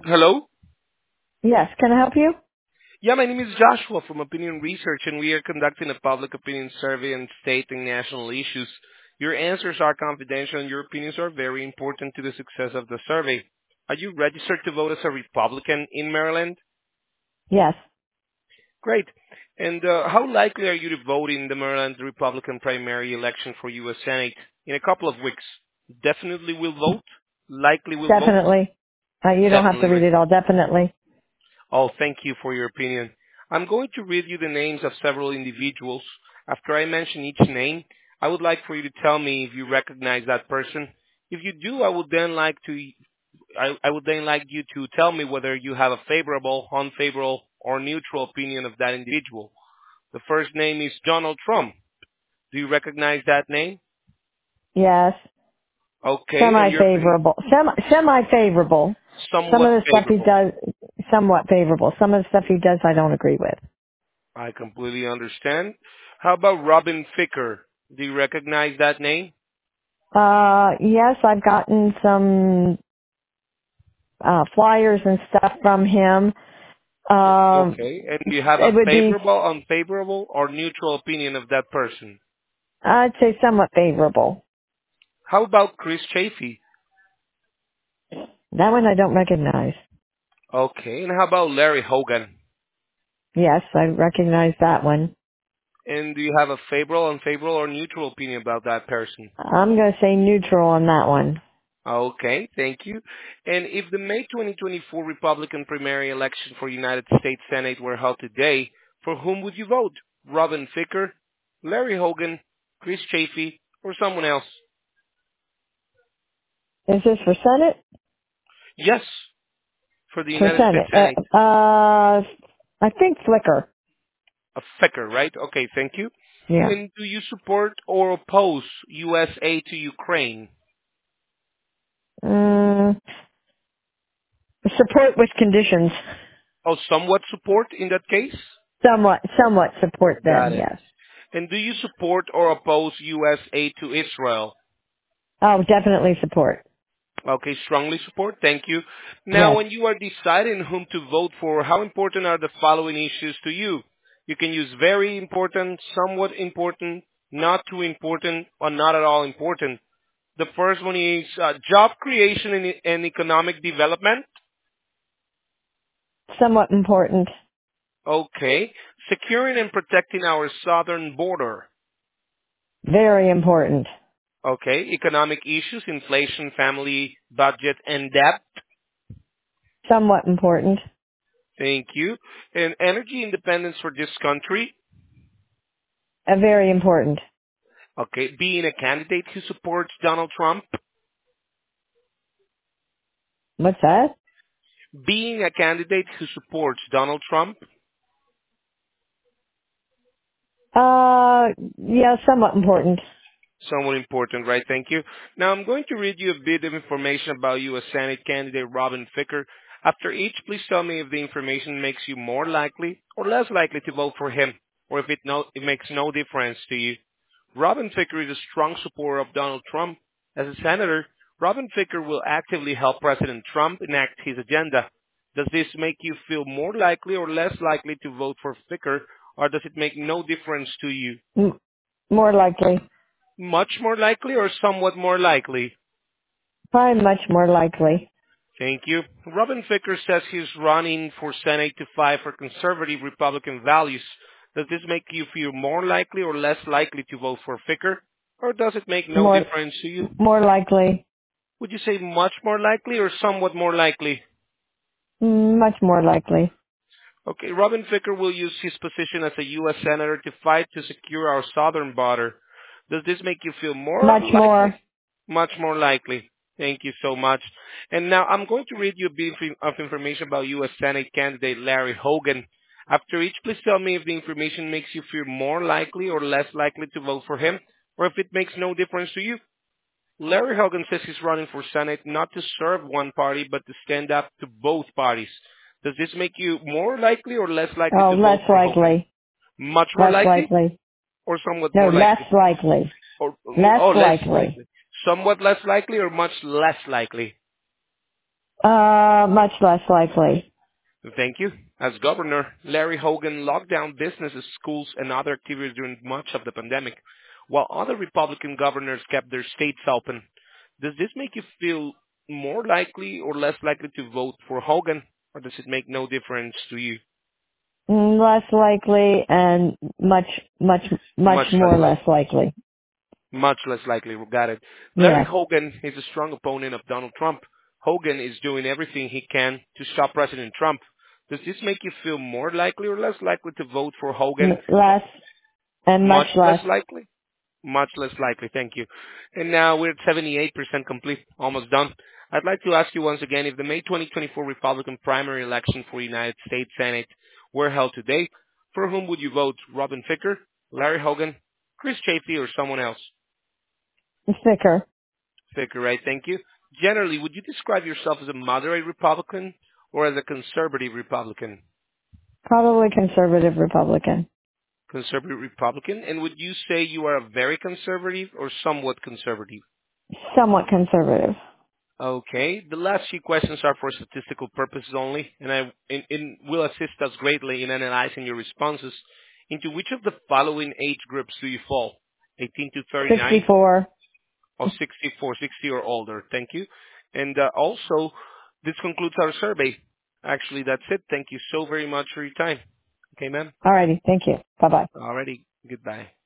Hello? Yes, can I help you? Yeah, my name is Joshua from Opinion Research, and we are conducting a public opinion survey on state and national issues. Your answers are confidential, and your opinions are very important to the success of the survey. Are you registered to vote as a Republican in Maryland? Yes. Great. And how likely are you to vote in the Maryland Republican primary election for U.S. Senate in a couple of weeks? Definitely will vote? Likely will vote? Definitely. You don't have to Definitely, read right? it all. Definitely. Oh, thank you for your opinion. I'm going to read you the names of several individuals. After I mention each name, I would like for you to tell me if you recognize that person. If you do, I would then like you to tell me whether you have a favorable, unfavorable, or neutral opinion of that individual. The first name is Donald Trump. Do you recognize that name? Yes. Okay, and your opinion Semi-favorable. Semi-favorable. Some somewhat of the stuff he favorable. does, somewhat favorable. Some of the stuff he does, I don't agree with. I completely understand. How about Robin Ficker? Do you recognize that name? Yes, I've gotten some, flyers and stuff from him. Okay. And do you have a It would be, favorable, unfavorable, or neutral opinion of that person? I'd say somewhat favorable. How about Chris Chafee? That one I don't recognize. Okay. And how about Larry Hogan? Yes, I recognize that one. And do you have a favorable, unfavorable, or neutral opinion about that person? I'm going to say neutral on that one. Okay, thank you. And if the May 2024 Republican primary election for United States Senate were held today, for whom would you vote? Robin Ficker, Larry Hogan, Chris Chafee, or someone else? Is this for Senate? Yes, for the For United States Senate. Senate. I think Flickr. A Ficker, right? Okay, thank you. Yeah. And do you support or oppose U.S. aid to Ukraine? Mm, support with conditions. Oh, somewhat support in that case? Somewhat support Got them, it. yes. And do you support or oppose U.S. aid to Israel? Oh, definitely support. Okay, strongly support. Thank you. Now, Yes. when you are deciding whom to vote for, how important are the following issues to you? You can use very important, somewhat important, not too important, or not at all important. The first one is job creation and economic development. Somewhat important. Okay. Securing and protecting our southern border. Very important. Okay. Economic issues, inflation, family budget, and debt. Somewhat important. Thank you. And energy independence for this country. Very important. Okay. Being a candidate who supports Donald Trump. What's that? Being a candidate who supports Donald Trump. Yeah, somewhat important. Somewhat important, right? Thank you. Now I'm going to read you a bit of information about U.S. Senate candidate Robin Ficker. After each, please tell me if the information makes you more likely or less likely to vote for him, or if it makes no difference to you. Robin Ficker is a strong supporter of Donald Trump. As a senator, Robin Ficker will actively help President Trump enact his agenda. Does this make you feel more likely or less likely to vote for Ficker, or does it make no difference to you? More likely. Much more likely or somewhat more likely? Probably much more likely. Thank you. Robin Ficker says he's running for Senate to fight for conservative Republican values. Does this make you feel more likely or less likely to vote for Ficker? Or does it make no More, difference to you? more likely. Would you say much more likely or somewhat more likely? Much more likely. Okay, Robin Ficker will use his position as a U.S. Senator to fight to secure our southern border. Does this make you feel more Much likely? more. Much more likely. Thank you so much. And now I'm going to read you a bit of information about U.S. Senate candidate Larry Hogan. After each, please tell me if the information makes you feel more likely or less likely to vote for him, or if it makes no difference to you. Larry Hogan says he's running for Senate not to serve one party, but to stand up to both parties. Does this make you more likely or less likely Oh, to less vote for Hogan? likely. Much more Less likely likely. or somewhat No, more less likely? likely. Or Less oh, less likely. likely. Somewhat less likely or much less likely? Much less likely. Thank you. As governor, Larry Hogan locked down businesses, schools, and other activities during much of the pandemic, while other Republican governors kept their states open. Does this make you feel more likely or less likely to vote for Hogan, or does it make no difference to you? Less likely and much Much less more less likely. likely. Much less likely. We got it. Larry Yes. Hogan is a strong opponent of Donald Trump. Hogan is doing everything he can to stop President Trump. Does this make you feel more likely or less likely to vote for Hogan? Less and much Much less less. likely? Much less likely. Thank you. And now we're at 78% complete, almost done. I'd like to ask you once again, if the May 2024 Republican primary election for United States Senate were held today, for whom would you vote? Robin Ficker, Larry Hogan, Chris Chafee, or someone else? Thicker. Ficker, right? Thank you. Generally, would you describe yourself as a moderate Republican or as a conservative Republican? Probably conservative Republican. Conservative Republican. And would you say you are a very conservative or somewhat conservative? Somewhat conservative. Okay. The last few questions are for statistical purposes only, and will assist us greatly in analyzing your responses. Into which of the following age groups do you fall? 18 to 39 64. or 64, 60 or older? Thank you. And also, this concludes our survey. Actually, that's it. Thank you so very much for your time. Okay, ma'am? Alrighty. Thank you. Bye bye. Alrighty. Goodbye.